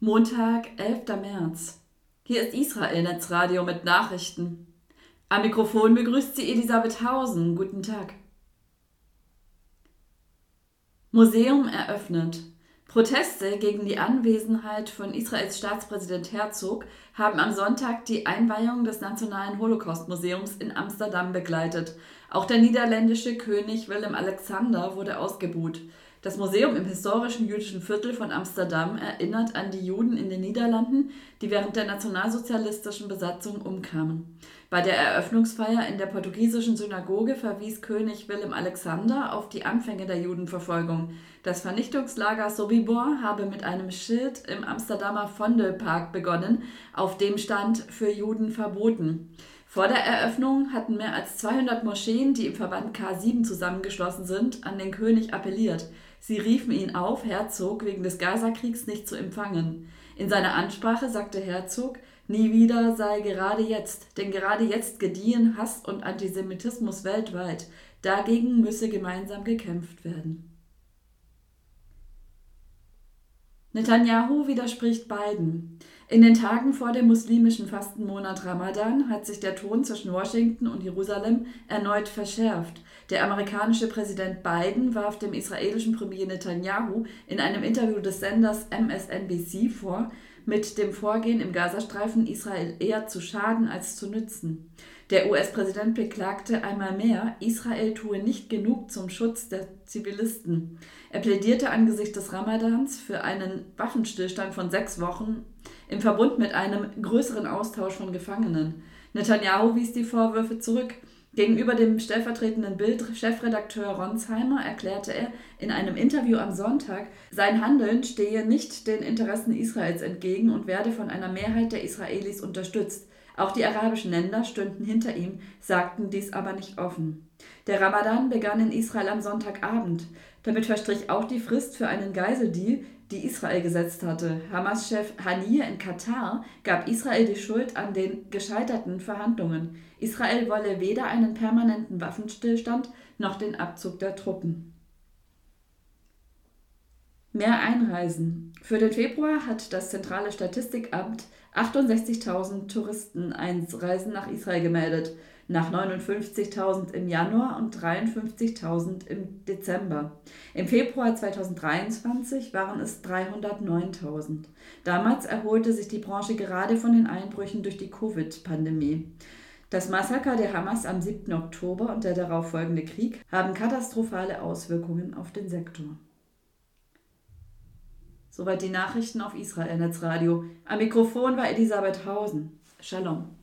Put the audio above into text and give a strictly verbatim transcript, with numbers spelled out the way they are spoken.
Montag, elfter März. Hier ist Israel Netzradio mit Nachrichten. Am Mikrofon begrüßt sie Elisabeth Hausen. Guten Tag. Museum eröffnet. Proteste gegen die Anwesenheit von Israels Staatspräsident Herzog haben am Sonntag die Einweihung des Nationalen Holocaust-Museums in Amsterdam begleitet. Auch der niederländische König Willem-Alexander wurde ausgebuht. Das Museum im historischen jüdischen Viertel von Amsterdam erinnert an die Juden in den Niederlanden, die während der nationalsozialistischen Besatzung umkamen. Bei der Eröffnungsfeier in der portugiesischen Synagoge verwies König Willem-Alexander auf die Anfänge der Judenverfolgung. Das Vernichtungslager Sobibor habe mit einem Schild im Amsterdamer Vondelpark begonnen, auf dem stand „Für Juden verboten“. Vor der Eröffnung hatten mehr als zweihundert Moscheen, die im Verband K sieben zusammengeschlossen sind, an den König appelliert. Sie riefen ihn auf, Herzog wegen des Gazakriegs nicht zu empfangen. In seiner Ansprache sagte Herzog, nie wieder sei gerade jetzt, denn gerade jetzt gediehen Hass und Antisemitismus weltweit. Dagegen müsse gemeinsam gekämpft werden. Netanyahu widerspricht Biden. In den Tagen vor dem muslimischen Fastenmonat Ramadan hat sich der Ton zwischen Washington und Jerusalem erneut verschärft. Der amerikanische Präsident Biden warf dem israelischen Premier Netanyahu in einem Interview des Senders M S N B C vor, mit dem Vorgehen im Gazastreifen Israel eher zu schaden als zu nützen. Der U S-Präsident beklagte einmal mehr, Israel tue nicht genug zum Schutz der Zivilisten. Er plädierte angesichts des Ramadans für einen Waffenstillstand von sechs Wochen im Verbund mit einem größeren Austausch von Gefangenen. Netanyahu wies die Vorwürfe zurück. Gegenüber dem stellvertretenden Bild-Chefredakteur Ronsheimer erklärte er in einem Interview am Sonntag, sein Handeln stehe nicht den Interessen Israels entgegen und werde von einer Mehrheit der Israelis unterstützt. Auch die arabischen Länder stünden hinter ihm, sagten dies aber nicht offen. Der Ramadan begann in Israel am Sonntagabend. Damit verstrich auch die Frist für einen Geiseldeal, die Israel gesetzt hatte. Hamas-Chef Haniyeh in Katar gab Israel die Schuld an den gescheiterten Verhandlungen. Israel wolle weder einen permanenten Waffenstillstand noch den Abzug der Truppen. Mehr Einreisen. Für den Februar hat das zentrale Statistikamt achtundsechzigtausend Touristeneinreisen nach Israel gemeldet, nach neunundfünfzigtausend im Januar und dreiundfünfzigtausend im Dezember. Im Februar zweitausenddreiundzwanzig waren es dreihundertneuntausend. Damals erholte sich die Branche gerade von den Einbrüchen durch die Covid-Pandemie. Das Massaker der Hamas am siebten Oktober und der darauffolgende Krieg haben katastrophale Auswirkungen auf den Sektor. Soweit die Nachrichten auf Israel Netzradio. Am Mikrofon war Elisabeth Hausen. Shalom.